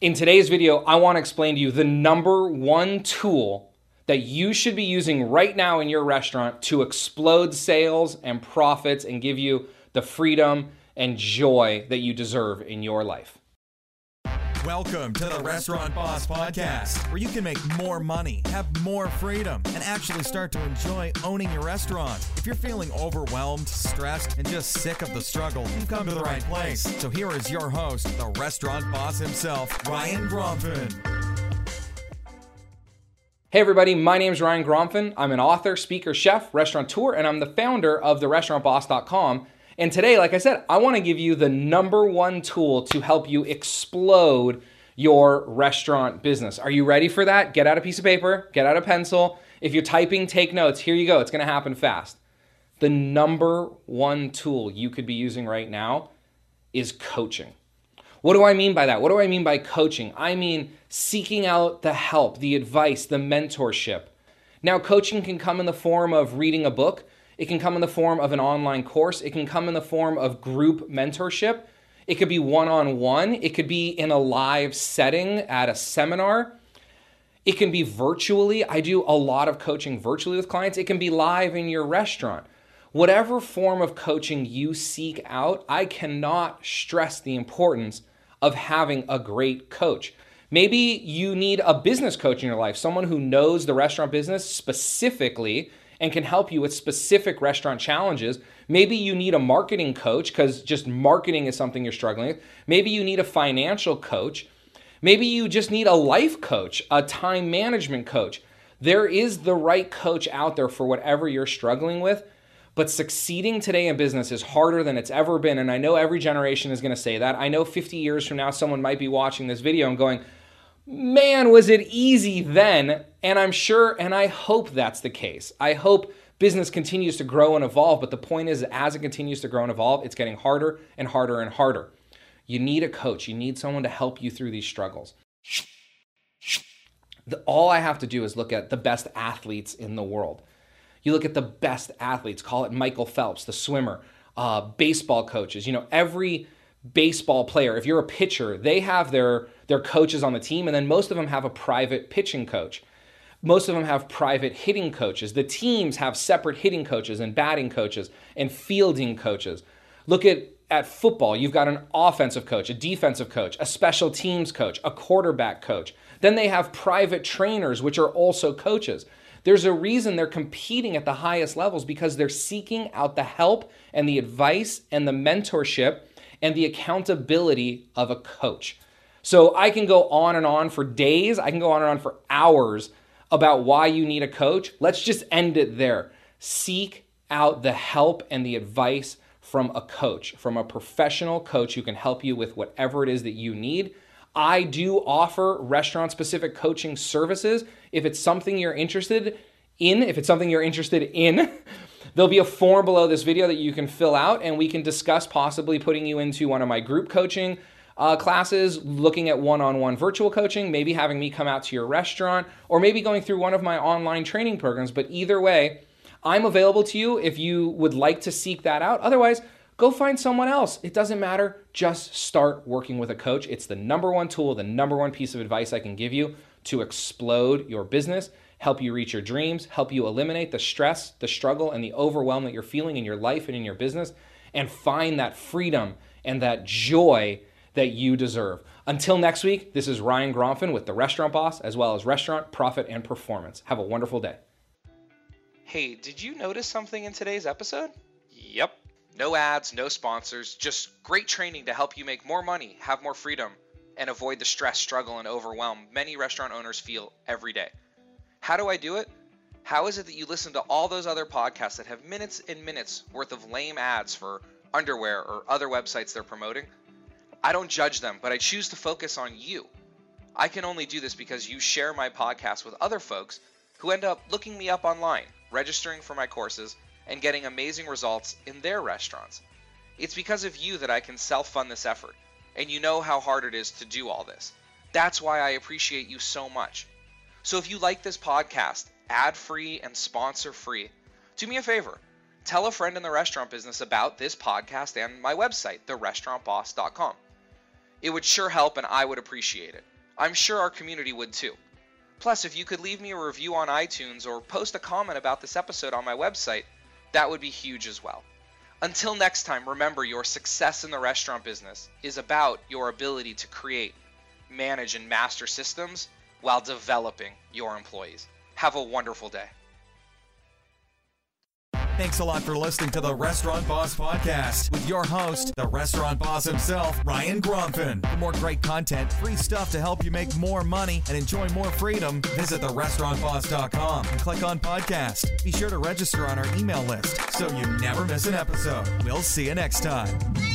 In today's video, I want to explain to you the number one tool that you should be using right now in your restaurant to explode sales and profits and give you the freedom and joy that you deserve in your life. Welcome to the Restaurant Boss Podcast, where you can make more money, have more freedom, and actually start to enjoy owning your restaurant. If you're feeling overwhelmed, stressed, and just sick of the struggle, you've come to the right place. So here is your host, the Restaurant Boss himself, Ryan Gromfin. Hey everybody, my name is Ryan Gromfin. I'm an author, speaker, chef, restaurateur, and I'm the founder of therestaurantboss.com. And today, like I said, I want to give you the number one tool to help you explode your restaurant business. Are you ready for that? Get out a piece of paper, get out a pencil. If you're typing, take notes. Here you go. It's going to happen fast. The number one tool you could be using right now is coaching. What do I mean by that? What do I mean by coaching? I mean seeking out the help, the advice, the mentorship. Now, coaching can come in the form of reading a book. It can come in the form of an online course. It can come in the form of group mentorship. It could be one-on-one. It could be in a live setting at a seminar. It can be virtually. I do a lot of coaching virtually with clients. It can be live in your restaurant. Whatever form of coaching you seek out, I cannot stress the importance of having a great coach. Maybe you need a business coach in your life, someone who knows the restaurant business specifically and can help you with specific restaurant challenges. Maybe you need a marketing coach because just marketing is something you're struggling with. Maybe you need a financial coach. Maybe you just need a life coach, a time management coach. There is the right coach out there for whatever you're struggling with, but succeeding today in business is harder than it's ever been. And I know every generation is going to say that. I know 50 years from now, someone might be watching this video and going, man, was it easy then? And I'm sure, and I hope that's the case. I hope business continues to grow and evolve, but the point is, as it continues to grow and evolve, it's getting harder and harder and harder. You need a coach. You need someone to help you through these struggles. All I have to do is look at the best athletes in the world. You look at the best athletes, call it Michael Phelps, the swimmer, baseball coaches, every baseball player, if you're a pitcher, they have their coaches on the team, and then most of them have a private pitching coach. Most of them have private hitting coaches. The teams have separate hitting coaches and batting coaches and fielding coaches. Look at football. You've got an offensive coach, a defensive coach, a special teams coach, a quarterback coach. Then they have private trainers, which are also coaches. There's a reason they're competing at the highest levels, because they're seeking out the help and the advice and the mentorship and the accountability of a coach. So I can go on and on for days. I can go on and on for hours about why you need a coach. Let's just end it there. Seek out the help and the advice from a coach, from a professional coach who can help you with whatever it is that you need. I do offer restaurant-specific coaching services. If it's something you're interested in, there'll be a form below this video that you can fill out, and we can discuss possibly putting you into one of my group coaching classes, looking at one-on-one virtual coaching, maybe having me come out to your restaurant, or maybe going through one of my online training programs. But either way, I'm available to you if you would like to seek that out. Otherwise, go find someone else. It doesn't matter. Just start working with a coach. It's the number one tool, the number one piece of advice I can give you to explode your business, help you reach your dreams, help you eliminate the stress, the struggle, and the overwhelm that you're feeling in your life and in your business, and find that freedom and that joy that you deserve. Until next week, this is Ryan Gromfin with The Restaurant Boss, as well as Restaurant, Profit, and Performance. Have a wonderful day. Hey, did you notice something in today's episode? Yep. No ads, no sponsors, just great training to help you make more money, have more freedom, and avoid the stress, struggle, and overwhelm many restaurant owners feel every day. How do I do it? How is it that you listen to all those other podcasts that have minutes and minutes worth of lame ads for underwear or other websites they're promoting? I don't judge them, but I choose to focus on you. I can only do this because you share my podcast with other folks who end up looking me up online, registering for my courses, and getting amazing results in their restaurants. It's because of you that I can self-fund this effort, and you know how hard it is to do all this. That's why I appreciate you so much. So if you like this podcast, ad-free and sponsor-free, do me a favor. Tell a friend in the restaurant business about this podcast and my website, therestaurantboss.com. It would sure help, and I would appreciate it. I'm sure our community would too. Plus, if you could leave me a review on iTunes or post a comment about this episode on my website, that would be huge as well. Until next time, remember your success in the restaurant business is about your ability to create, manage, and master systems while developing your employees. Have a wonderful day. Thanks a lot for listening to the Restaurant Boss Podcast with your host, the restaurant boss himself, Ryan Gromfin. For more great content, free stuff to help you make more money and enjoy more freedom, visit therestaurantboss.com and click on podcast. Be sure to register on our email list so you never miss an episode. We'll see you next time.